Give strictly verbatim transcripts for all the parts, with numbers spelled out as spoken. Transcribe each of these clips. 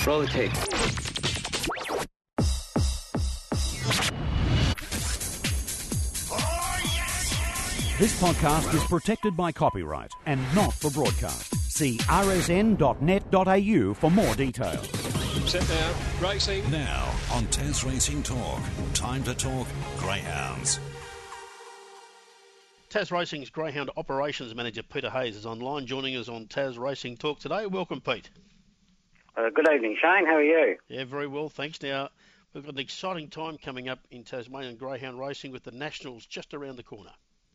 Roll the tape. This podcast is protected by copyright and not for broadcast. See r s n dot net dot a u for more details. Set now, racing. Now on Tas Racing Talk. Time to talk greyhounds. Tas Racing's Greyhound Operations Manager Peter Hayes is online, joining us on Tas Racing Talk today. Welcome, Pete. Uh, good evening, Shane. How are you? Yeah, very well, thanks. Now, we've got an exciting time coming up in Tasmanian Greyhound racing with the Nationals just around the corner.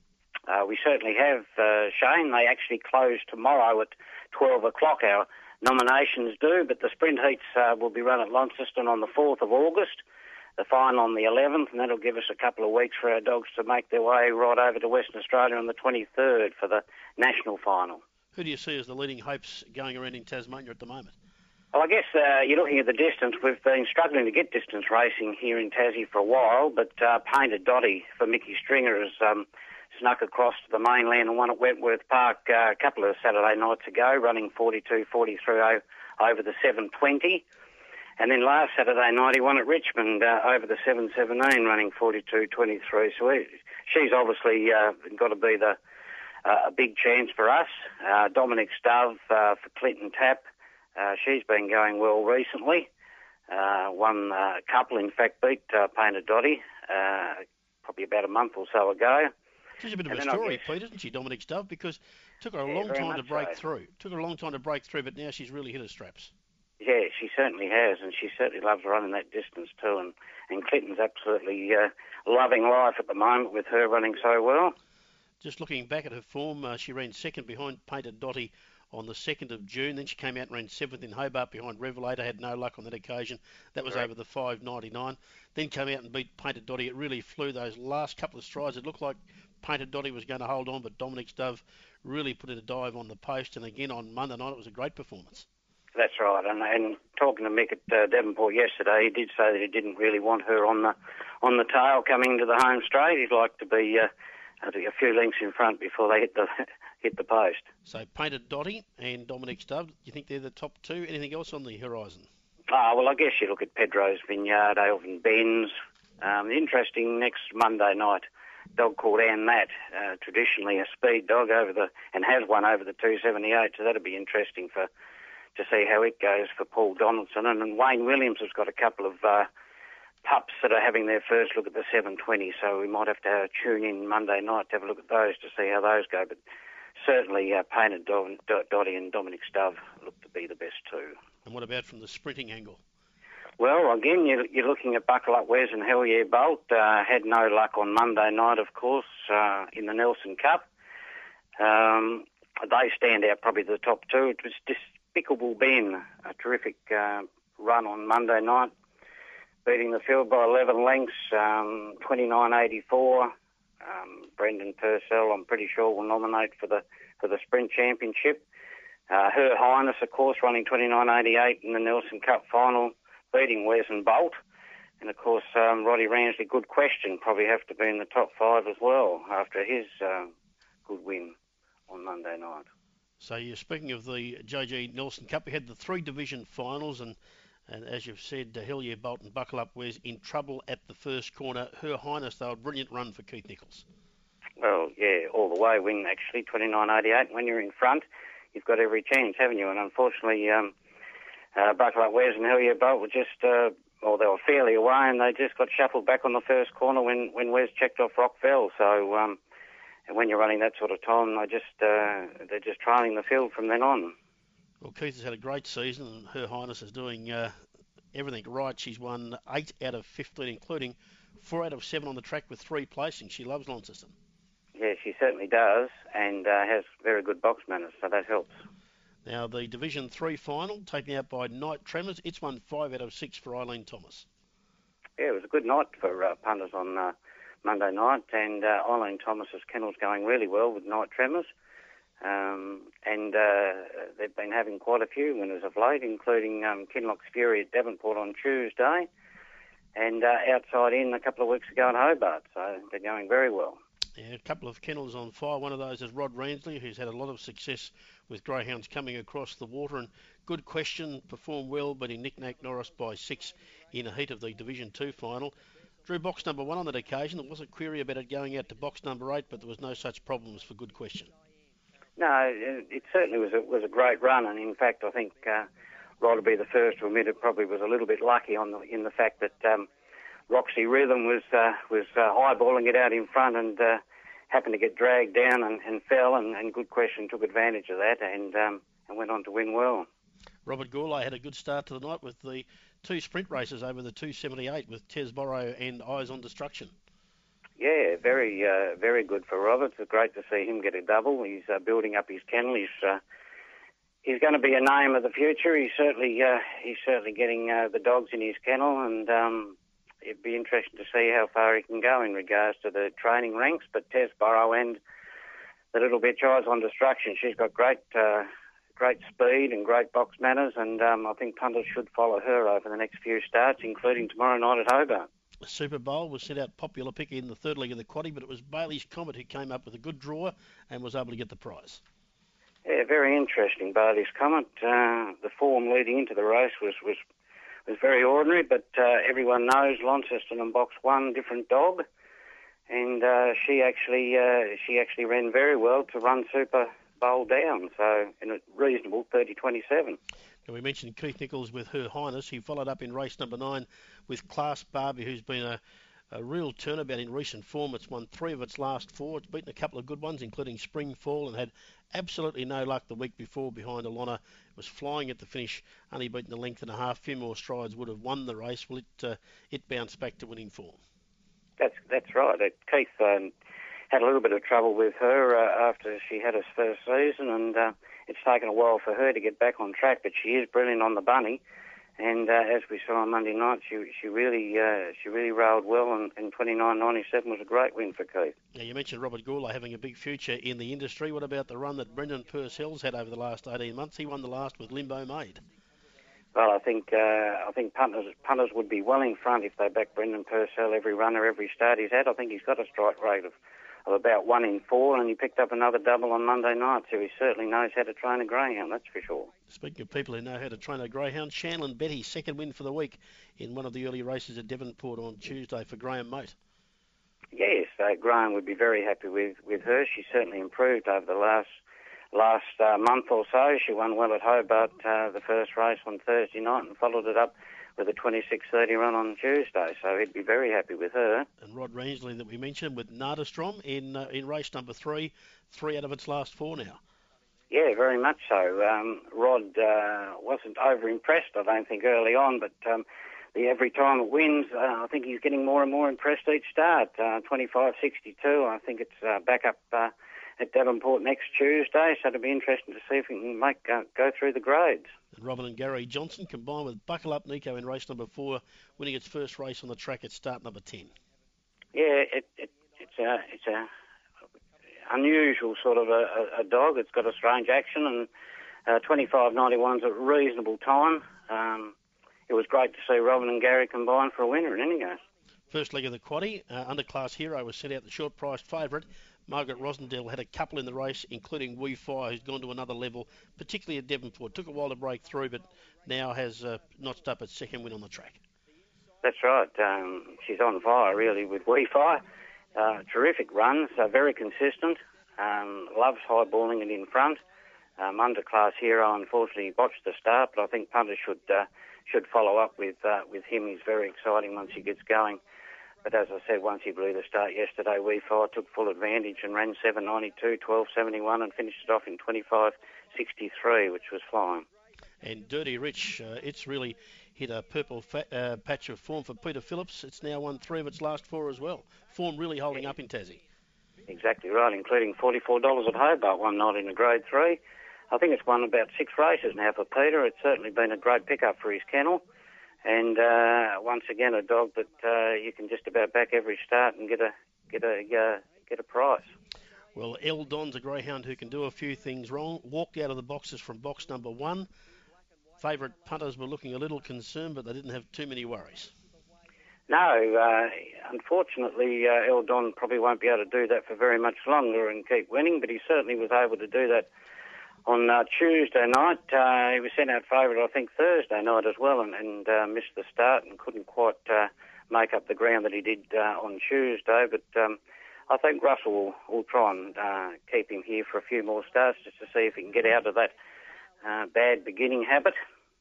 Uh, we certainly have, uh, Shane. They actually close tomorrow at twelve o'clock. Our nominations do, but the sprint heats uh, will be run at Launceston on the fourth of August, the final on the eleventh, and that'll give us a couple of weeks for our dogs to make their way right over to Western Australia on the twenty-third for the national final. Who do you see as the leading hopes going around in Tasmania at the moment? Well, I guess uh, you're looking at the distance. We've been struggling to get distance racing here in Tassie for a while, but uh, Painted Dotty for Mickey Stringer has um, snuck across to the mainland and won at Wentworth Park uh, a couple of Saturday nights ago, running forty-two forty-three over the seven twenty. And then last Saturday night he won at Richmond uh, over the seven seventeen, running forty-two twenty-three. So we, she's obviously uh, got to be the uh, a big chance for us. Uh, Dominic Stove uh, for Clinton Tap. Uh, she's been going well recently. Uh, won uh, a couple, in fact, beat uh, Painted Dotty uh, probably about a month or so ago. She's a bit of And a then I story, guess- Pete, isn't she, Dominic Stove? Because it took her a Yeah, long very time to much break so. through. Took her a long time to break through, but now she's really hit her straps. Yeah, she certainly has, and she certainly loves running that distance too. And, and Clinton's absolutely uh, loving life at the moment with her running so well. Just looking back at her form, uh, she ran second behind Painted Dotty on the second of June. Then she came out and ran seventh in Hobart behind Revelator. Had no luck on that occasion. That was Correct. over the five ninety-nine. Then came out and beat Painted Dotty. It really flew those last couple of strides. It looked like Painted Dotty was going to hold on, but Dominic Stove really put in a dive on the post. And again on Monday night, it was a great performance. That's right, and, and talking to Mick at uh, Devonport yesterday, he did say that he didn't really want her on the on the tail coming to the home straight. He'd like to be uh, a few lengths in front before they hit the hit the post. So Painted Dotty and Dominic Stove, do you think they're the top two? Anything else on the horizon? Ah, well, I guess you look at Pedro's Vineyard, Elvin Benz. Um, interesting next Monday night. Dog called Ann Matt, uh, traditionally a speed dog over the and has won over the two seventy-eight. So that'll be interesting for. to see how it goes for Paul Donaldson. And, and Wayne Williams has got a couple of uh, pups that are having their first look at the seven twenty, so we might have to uh, tune in Monday night to have a look at those to see how those go. But certainly uh, Painted Dotty Dotty and Dominic Stove look to be the best two. And what about from the sprinting angle? Well, again, you're, you're looking at Buckle Up Wes and Hell Yeah Bolt. Uh, had no luck on Monday night, of course, uh, in the Nelson Cup. Um, they stand out probably the top two. It was just Despicable Ben, a terrific uh, run on Monday night, beating the field by eleven lengths, um, twenty-nine eighty-four. Um, Brendan Purcell, I'm pretty sure, will nominate for the for the Sprint Championship. Uh, Her Highness, of course, running twenty-nine eighty-eight in the Nelson Cup final, beating Wes and Bolt. And, of course, um, Roddy Ransley, good question, probably have to be in the top five as well after his uh, good win on Monday night. So you're speaking of the J G Nelson Cup. We had the three division finals, and, and as you've said, uh, Hell Yeah Bolt and Buckle Up Wes in trouble at the first corner. Her Highness, though, a brilliant run for Keith Nichols. Well, yeah, all the way win, actually, twenty-nine eighty-eight. When you're in front, you've got every chance, haven't you? And unfortunately, um, uh, Buckle Up Wes and Hell Yeah Bolt were just, uh, well, they were fairly away, and they just got shuffled back on the first corner when, when Wes checked off Rockville. So, um, and when you're running that sort of time, they just, uh, they're just trailing the field from then on. Well, Keith has had a great season, and Her Highness is doing uh, everything right. She's won eight out of fifteen, including four out of seven on the track with three placings. She loves Launceston. Yeah, she certainly does, and uh, has very good box manners, so that helps. Now, the Division three final, taken out by Night Tremors. It's won five out of six for Eileen Thomas. Yeah, it was a good night for uh, punters on uh, Monday night, and uh, Eileen Thomas's kennel's going really well with Night Tremors. Um, and uh, they've been having quite a few winners of late, including um, Kinloch's Fury at Devonport on Tuesday, and uh, outside in a couple of weeks ago in Hobart, so they're going very well. Yeah, a couple of kennels on fire. One of those is Rod Ransley, who's had a lot of success with greyhounds coming across the water. And Good Question performed well, but he knick-knacked Norris by six in a heat of the Division two final. Drew box number one on that occasion. There was a query about it going out to box number eight, but there was no such problems for Good Question. No, it, it certainly was a, was a great run, and in fact, I think uh, Rod will be the first to admit it probably was a little bit lucky on the, in the fact that um, Roxy Rhythm was uh, was uh, highballing it out in front and uh, happened to get dragged down and, and fell, and, and Good Question took advantage of that and um, and went on to win well. Robert Gourlay had a good start to the night with the two sprint races over the two seventy-eight with Tesborough and Eyes on Destruction. Yeah, very uh, very good for Robert. It's great to see him get a double. He's uh, building up his kennel. He's uh, he's going to be a name of the future. He's certainly uh, he's certainly getting uh, the dogs in his kennel, and um, it'd be interesting to see how far he can go in regards to the training ranks. But Tesborough and the little bitch Eyes on Destruction, she's got great uh, great speed and great box manners, and um, I think punters should follow her over the next few starts, including tomorrow night at Hobart. The Super Bowl was sent out popular pick in the third leg of the quaddie, but it was Bailey's Comet who came up with a good draw and was able to get the prize. Yeah, very interesting, Bailey's Comet. Uh, the form leading into the race was was, was very ordinary, but uh, everyone knows Launceston and Box One, different dog, and uh, she actually uh, she actually ran very well to run Super Bowl down, so in a reasonable thirty twenty-seven. And we mentioned Keith Nichols with Her Highness. He followed up in race number nine with Class Barbie, who's been a, a real turnabout in recent form. It's won three of its last four. It's beaten a couple of good ones, including Spring Fall, and had absolutely no luck the week before behind Alana. It was flying at the finish, only beaten a length and a half. A few more strides would have won the race. Well, it uh, it bounced back to winning form. That's that's right. Uh, Keith um, had a little bit of trouble with her uh, after she had her first season, and uh, it's taken a while for her to get back on track, but she is brilliant on the bunny. And uh, as we saw on Monday night, she she really uh, she really railed well, and, and twenty-nine ninety-seven was a great win for Keith. Now, you mentioned Robert Gourlay having a big future in the industry. What about the run that Brendan Purcell's had over the last eighteen months? He won the last with Limbo Maid. Well, I think uh, I think punters punters would be well in front if they back Brendan Purcell every runner, every start he's had. I think he's got a strike rate of of about one in four, and he picked up another double on Monday night, so he certainly knows how to train a greyhound, that's for sure. Speaking of people who know how to train a greyhound, Shanlin Betty, second win for the week in one of the early races at Devonport on Tuesday for Graham Moat. Yes, uh, Graham would be very happy with, with her. She's certainly improved over the last last uh, month or so. She won well at Hobart uh, the first race on Thursday night and followed it up with a twenty-six thirty run on Tuesday, so he'd be very happy with her. And Rod Ransley that we mentioned with Nardastrom in uh, in race number three, three out of its last four now. Yeah, very much so. Um, Rod uh, wasn't over-impressed, I don't think, early on, but um, the, every time it wins, uh, I think he's getting more and more impressed each start. Uh, twenty-five sixty-two, I think it's uh, back up uh, at Devonport next Tuesday, so it'll be interesting to see if we can make uh, go through the grades. And Robin and Gary Johnson combined with Buckle Up Nico in race number four, winning its first race on the track at start number ten. Yeah, it, it, it's a it's a unusual sort of a, a dog. It's got a strange action, and uh, twenty-five ninety-one's a reasonable time. Um, it was great to see Robin and Gary combine for a winner in any case. First leg of the quaddie, uh, Underclass Hero was sent out the short price favourite. Margaret Rosendale had a couple in the race, including Wee Fire, who's gone to another level, particularly at Devonport. Took a while to break through, but now has uh, notched up its second win on the track. That's right. Um, she's on fire, really, with Wee Fire. Uh, terrific runs, uh, very consistent. Um, loves highballing it in front. Um, Underclass Hero, unfortunately, botched the start, but I think punters should uh, should follow up with uh, with him. He's very exciting once he gets going. But as I said, once he blew the start yesterday, Wee Fire took full advantage and ran seven ninety-two, twelve seventy-one and finished it off in twenty-five sixty-three, which was flying. And Dirty Rich, uh, it's really hit a purple fa- uh, patch of form for Peter Phillips. It's now won three of its last four as well. Form really holding up in Tassie. Exactly right, including forty-four dollars at Hobart one night in a grade three. I think it's won about six races now for Peter. It's certainly been a great pickup for his kennel. And uh, once again, a dog that uh, you can just about back every start and get a get a uh, get a prize. Well, El Don's a greyhound who can do a few things wrong. Walked out of the boxes from box number one. Favourite punters were looking a little concerned, but they didn't have too many worries. No, uh, unfortunately, uh, El Don probably won't be able to do that for very much longer and keep winning, but he certainly was able to do that on uh, Tuesday night. Uh, he was sent out favourite, I think, Thursday night as well, and, and uh, missed the start and couldn't quite uh, make up the ground that he did uh, on Tuesday. But um, I think Russell will, will try and uh, keep him here for a few more starts just to see if he can get out of that uh, bad beginning habit.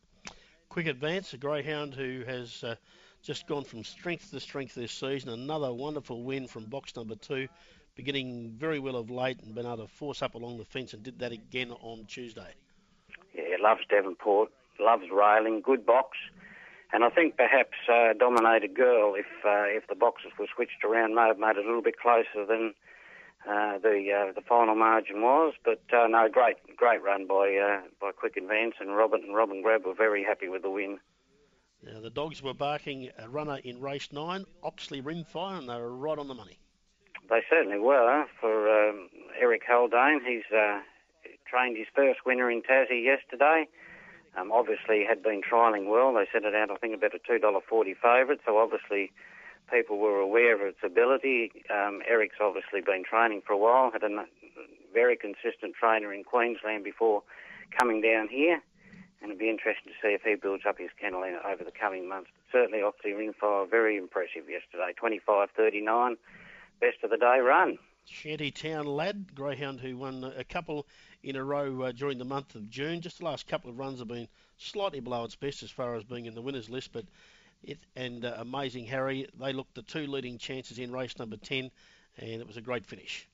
Quick Advance, a greyhound who has uh, just gone from strength to strength this season. Another wonderful win from box number two, beginning very well of late and been able to force up along the fence, and did that again on Tuesday. Yeah, loves Devonport, loves railing, good box, and I think perhaps uh, Dominated Girl, if uh, if the boxes were switched around, may have made it a little bit closer than uh, the uh, the final margin was. But uh, no, great great run by uh, by Quick Advance, and Robert and Robin Grab were very happy with the win. Now, the dogs were barking a runner in race nine, Oxley Rimfire, and they were right on the money. They certainly were. For um, Eric Haldane, he's uh, trained his first winner in Tassie yesterday. Um, obviously had been trialling well. They set it out, I think, about a two dollars forty favourite, so obviously people were aware of its ability. Um, Eric's obviously been training for a while, had a very consistent trainer in Queensland before coming down here, and it'll be interesting to see if he builds up his kennel in, over the coming months. But certainly Oxley Rimfire, very impressive yesterday, twenty-five thirty-nine. Best of the day run. Shantytown Lad, greyhound who won a couple in a row uh, during the month of June. Just the last couple of runs have been slightly below its best as far as being in the winners list, but it and uh, Amazing Harry, they looked the two leading chances in race number ten, and it was a great finish.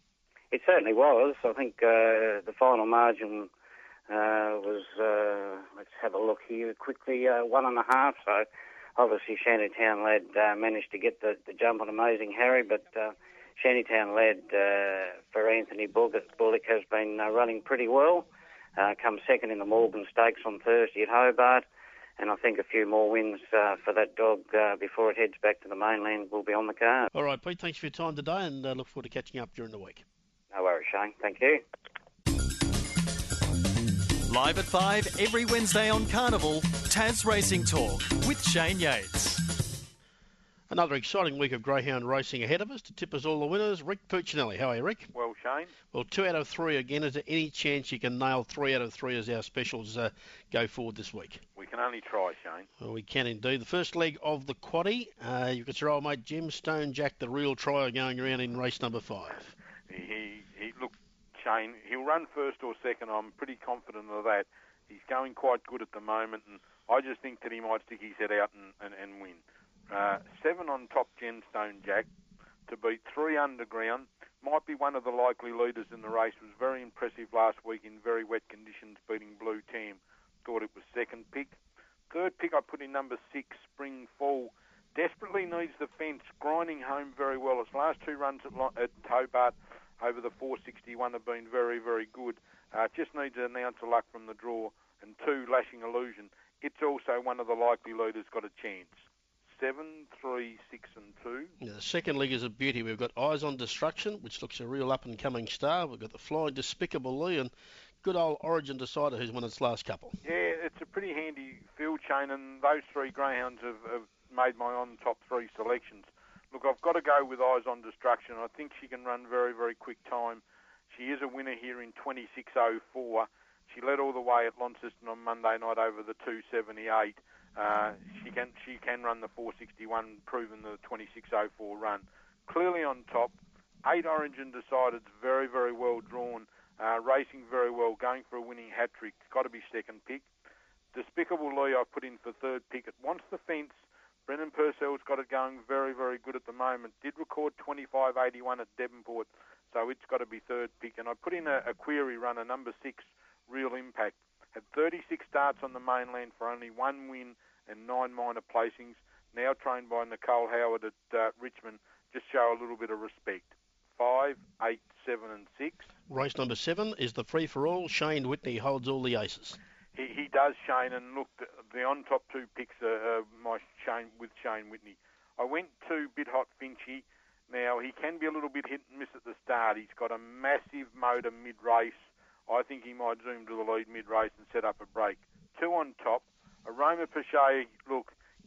It certainly was. I think uh, the final margin uh, was, uh, let's have a look here quickly, uh, one and a half, so obviously Shantytown Lad uh, managed to get the, the jump on Amazing Harry, but uh, Shantytown Lad uh, for Anthony Bullock has been uh, running pretty well. Uh, come second in the Morgan Stakes on Thursday at Hobart, and I think a few more wins uh, for that dog uh, before it heads back to the mainland will be on the card. All right, Pete, thanks for your time today, and uh, look forward to catching up during the week. No worries, Shane. Thank you. Live at five every Wednesday on Carnival, Tas Racing Talk with Shane Yates. Another exciting week of greyhound racing ahead of us. To tip us all the winners, Rick Puccinelli. How are you, Rick? Well, Shane. Well, two out of three again. Is there any chance you can nail three out of three as our specials uh, go forward this week? We can only try, Shane. Well, we can indeed. The first leg of the quaddie, uh, you've got your old mate Jim Stone Jack, the real trier, going around in race number five. He, he, he look, Shane, he'll run first or second. I'm pretty confident of that. He's going quite good at the moment, and I just think that he might stick his head out and, and, and win. Uh, seven on top, Gemstone Jack, to beat three underground. Might be one of the likely leaders in the race. Was very impressive last week in very wet conditions, beating Blue Tam. Thought it was second pick. Third pick I put in number six, Spring Fall. Desperately needs the fence, grinding home very well. Its last two runs at, at Hobart over the four sixty-one have been very, very good. Uh, just needs an ounce of luck from the draw. And two, Lashing Illusion. It's also one of the likely leaders, got a chance. Seven, three, six, and two. Now, the second leg is a beauty. We've got Eyes on Destruction, which looks a real up-and-coming star. We've got the Flying Despicable Lee and good old Origin Decider, who's won its last couple. Yeah, it's a pretty handy field chain, and those three greyhounds have, have made my on-top three selections. Look, I've got to go with Eyes on Destruction. I think she can run very, very quick time. She is a winner here in twenty-six oh four. She led all the way at Launceston on Monday night over the two seventy-eight. Uh, she can she can run the four sixty-one, proving the twenty-six oh four run. Clearly on top. Eight Origin Decided, very, very well drawn. Uh, racing very well, going for a winning hat-trick. Got to be second pick. Despicable Lee I put in for third pick. It wants the fence. Brendan Purcell's got it going very, very good at the moment. Did record twenty-five eighty-one at Devonport, so it's got to be third pick. And I put in a, a query runner, number six, Real Impact. Had thirty-six starts on the mainland for only one win and nine minor placings. Now trained by Nicole Howard at uh, Richmond. Just show a little bit of respect. Five, eight, seven, and six. Race number seven is the free-for-all. Shane Whitney holds all the aces. He, he does, Shane, and look, the, the on-top two picks are uh, my Shane with Shane Whitney. I went to Bit Hot Finchy. Now, he can be a little bit hit and miss at the start. He's got a massive motor mid-race. I think he might zoom to the lead mid-race and set up a break. Two on top. Aroma Pache, look,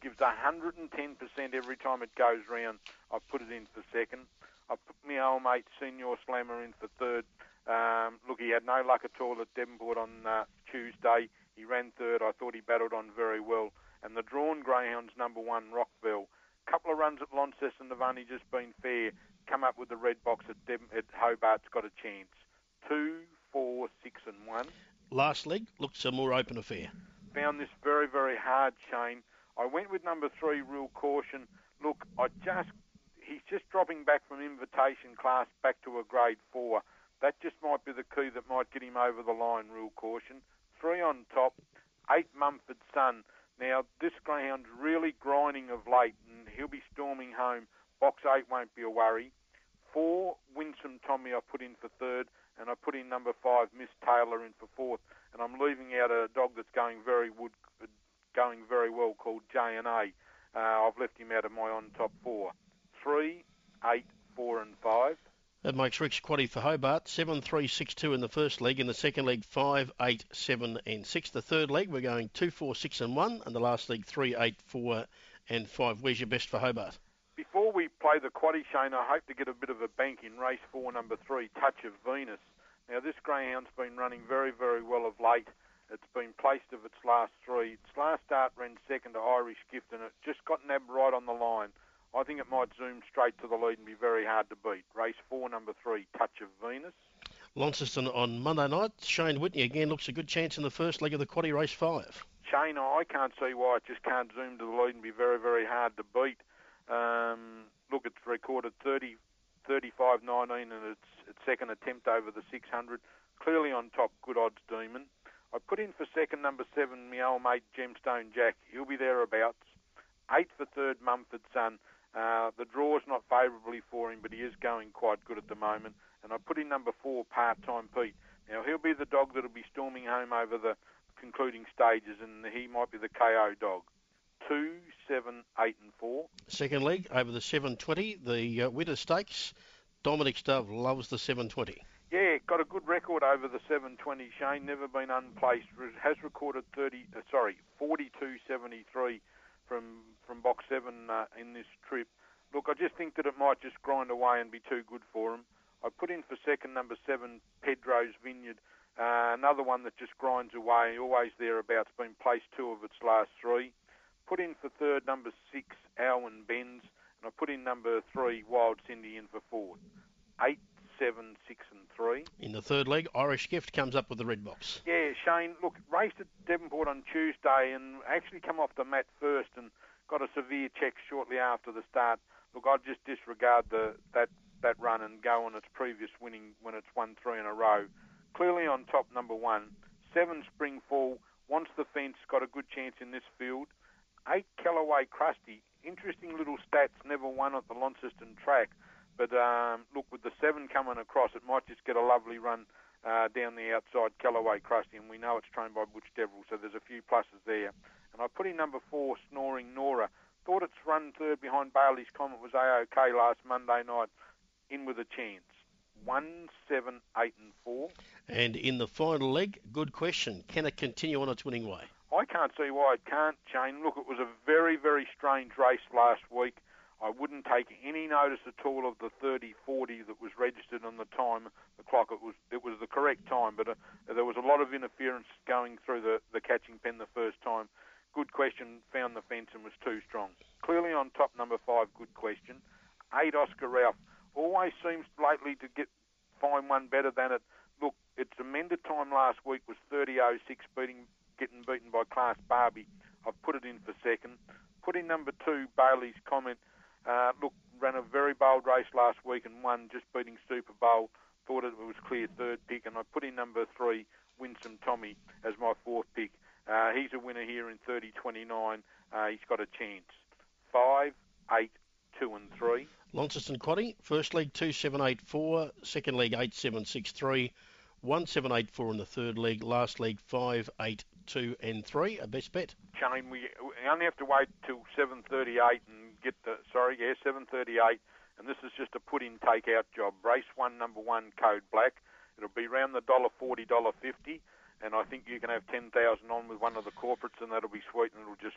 gives one hundred ten percent every time it goes round. I put it in for second. I put my old mate Senior Slammer in for third. Um, look, he had no luck at all at Devonport on uh, Tuesday. He ran third. I thought he battled on very well. And the drawn greyhounds, number one, Rockville. Couple of runs at Launceston have only just been fair. Come up with the red box at, Dev- at Hobart's got a chance. Two, four, six, and one. Last leg looks a more open affair. Found this very, very hard, Shane. I went with number three, Real Caution. Look, I just he's just dropping back from invitation class back to a grade four. That just might be the key that might get him over the line, Real Caution. Three on top, eight Mumford Sun. Now, this greyhound's really grinding of late, and he'll be storming home. Box eight won't be a worry. Four, Winsome Tommy, I put in for third, and I put in number five, Miss Taylor, in for fourth. And I'm leaving out a dog that's going very wood, going very well called J and A. Uh, I've left him out of my on-top four. Three, eight, four, and five. That makes Rick's quaddy for Hobart. seven, three, six, two in the first leg. In the second leg, five, eight, seven, and six. The third leg, we're going two, four, six, and one. And the last leg, three, eight, four, and five. Where's your best for Hobart? Before we play the quaddy, Shane, I hope to get a bit of a bank in race four, number three, Touch of Venus. Now, this greyhound's been running very, very well of late. It's been placed of its last three. Its last start ran second to Irish Gift, and it just got nabbed right on the line. I think it might zoom straight to the lead and be very hard to beat. Race four, number three, Touch of Venus. Launceston on Monday night. Shane Whitney again looks a good chance in the first leg of the quaddy, race five. Shane, I can't see why it just can't zoom to the lead and be very, very hard to beat. Um, look, it's recorded thirty, thirty-five, nineteen in its, its second attempt over the six hundred. Clearly on top, Good Odds Demon. I put in for second, number seven, my old mate Gemstone Jack. He'll be thereabouts. Eight for third, Mumford Sun. Uh, the draw's not favourably for him, but he is going quite good at the moment. And I put in number four, Part-Time Pete. Now, he'll be the dog that'll be storming home over the concluding stages, and he might be the K O dog. Two, seven, eight, and four. Second leg over the seven twenty, the uh, Winter Stakes. Dominic Dove loves the seven twenty. Yeah, got a good record over the seven twenty, Shane. Never been unplaced. Has recorded thirty. Uh, sorry, forty-two seventy-three from from box seven uh, in this trip. Look, I just think that it might just grind away and be too good for him. I put in for second, number seven, Pedro's Vineyard. Uh, another one that just grinds away, always thereabouts. Been placed two of its last three. Put in for third, number six, Alwyn Benz. And I put in number three, Wild Cindy, in for fourth. Eight, seven, six, and three. In the third leg, Irish Gift comes up with the red box. Yeah, Shane, look, raced at Devonport on Tuesday and actually come off the mat first and got a severe check shortly after the start. Look, I'd just disregard the that, that run and go on its previous winning when it's won three in a row. Clearly on top, number one. Seven, Springfall, wants the fence, got a good chance in this field. Eight, Callaway Krusty. Interesting little stats, never won at the Launceston track. But um, look, with the seven coming across, it might just get a lovely run uh, down the outside, Callaway Krusty, and we know it's trained by Butch Deverill, so there's a few pluses there. And I put in number four, Snoring Nora. Thought its run third behind Bailey's Comet was A-OK last Monday night, in with a chance. One, seven, eight, and four. And in the final leg, good question. Can it continue on its winning way? I can't see why it can't, Shane. Look, it was a very, very strange race last week. I wouldn't take any notice at all of the thirty forty that was registered on the time, the clock. It was it was the correct time, but uh, there was a lot of interference going through the, the catching pen the first time. Good question, found the fence and was too strong. Clearly on top, number five, Good Question. Eight, Oscar Ralph. Always seems lately to get find one better than it. Look, its amended time last week was thirty oh six, beating getting beaten by Class Barbie. I've put it in for second. Put in number two, Bailey's Comment. Uh, look, ran a very bold race last week and won, just beating Super Bowl. Thought it was clear third pick, and I put in number three, Winsome Tommy, as my fourth pick. Uh, he's a winner here in thirty twenty-nine. Uh, he's got a chance. Five, eight, two, and three. Launceston quaddy, first leg two seven eight four, second leg eight seven six three, one seven eight four in the third leg, last leg five eight two and three. A best bet. Shane, we, we only have to wait till seven thirty-eight and get the sorry, yeah, seven thirty-eight, and this is just a put-in take-out job. Race one, number one, Code Black. It'll be around the one dollar forty, one dollar fifty. And I think you can have ten thousand on with one of the corporates, and that'll be sweet, and it'll just win.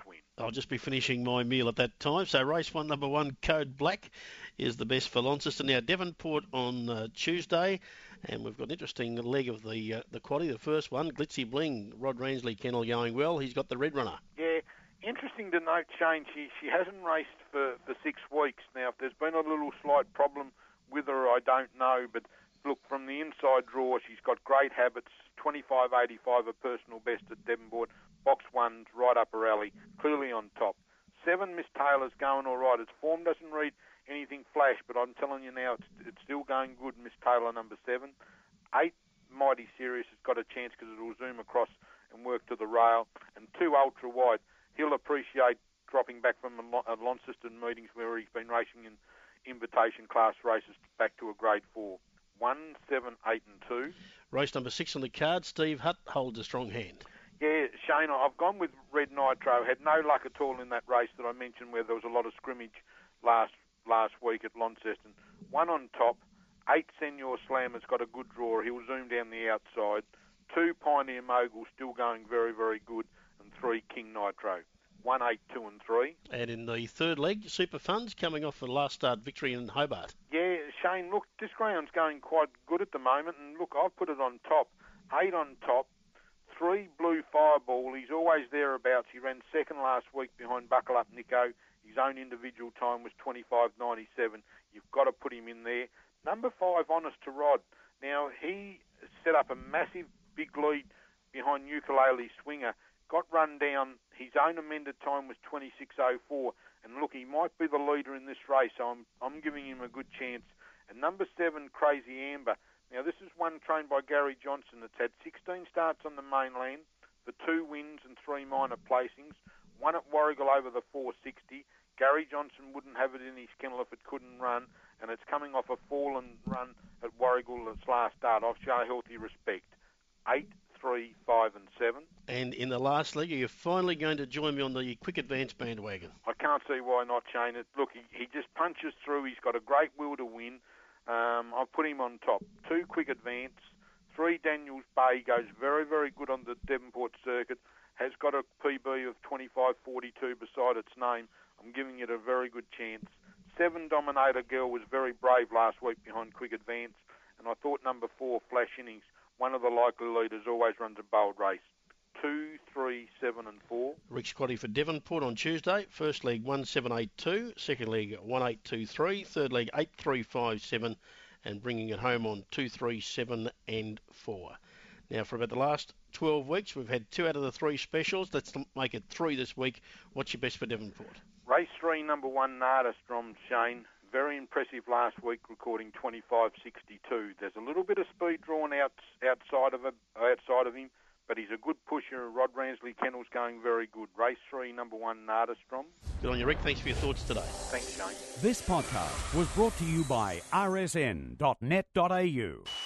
I'll just be finishing my meal at that time. So race one, number one, Code Black, is the best for Launceston. Now, Devonport on uh, Tuesday, and we've got an interesting leg of the uh, the quaddie. The first one, Glitzy Bling, Rod Ransley kennel going well. He's got the red runner. Yeah, interesting to note, Shane, she, she hasn't raced for, for six weeks. Now, if there's been a little slight problem with her, I don't know, but look, from the inside draw, she's got great habits, twenty-five eighty-five, a personal best at Devonport. Box one's right up her alley, clearly on top. Seven, Miss Taylor's going all right. Its form doesn't read anything flash, but I'm telling you now, it's, it's still going good, Miss Taylor, number seven. Eight, Mighty Serious, has got a chance because it'll zoom across and work to the rail. And two, Ultra Wide. He'll appreciate dropping back from a Launceston meetings where he's been racing in invitation class races back to a grade four. One, seven, eight, and two. Race number six on the card. Steve Hutt holds a strong hand. Yeah, Shane, I've gone with Red Nitro. Had no luck at all in that race that I mentioned where there was a lot of scrimmage last last week at Launceston. One on top. Eight, Senor Slam has got a good draw. He'll zoom down the outside. Two, Pioneer Mogul, still going very, very good. And three, King Nitro. One, eight, two, and three. And in the third leg, Super Funds coming off a last start victory in Hobart. Yeah, Shane, look, this ground's going quite good at the moment. And look, I've put it on top. Eight on top. Three, Blue Fireball. He's always thereabouts. He ran second last week behind Buckle Up Nico. His own individual time was twenty-five ninety-seven. You've got to put him in there. Number five, Honest to Rod. Now, he set up a massive big lead behind Ukulele Swinger. Got run down. His own amended time was twenty-six oh four. And look, he might be the leader in this race, so I'm, I'm giving him a good chance. And number seven, Crazy Amber. Now, this is one trained by Gary Johnson that's had sixteen starts on the mainland for two wins and three minor placings. One at Warragul over the four sixty. Gary Johnson wouldn't have it in his kennel if it couldn't run, and it's coming off a fallen run at Warragul its last start. I'll show healthy respect. Eight, three, five, and seven. And in the last leg, are you finally going to join me on the Quick Advance bandwagon? I can't see why not, Shane. It, look, he, he just punches through. He's got a great will to win. Um, I've put him on top. Two, Quick Advance. Three, Daniels Bay. Goes very, very good on the Devonport circuit. Has got a P B of twenty-five forty-two beside its name. I'm giving it a very good chance. Seven, Dominator Girl, was very brave last week behind Quick Advance. And I thought number four, Flash Innings, one of the likely leaders, always runs a bold race. Two, three, seven, and four. Rick Squatty for Devonport on Tuesday. First leg one seven eight two, second leg one eight two three, third leg eight three five seven, and bringing it home on two three seven and four. Now, for about the last twelve weeks, we've had two out of the three specials. Let's make it three this week. What's your best for Devonport? Race three, number one, Nardastrom, Shane. Very impressive last week, recording twenty-five sixty-two. There's a little bit of speed drawn out outside of it, outside of him, but he's a good pusher. Rod Ransley Kennel's going very good. Race three, number one, Nardastrom. Good on you, Rick. Thanks for your thoughts today. Thanks, Shane. This podcast was brought to you by R S N dot net dot A U.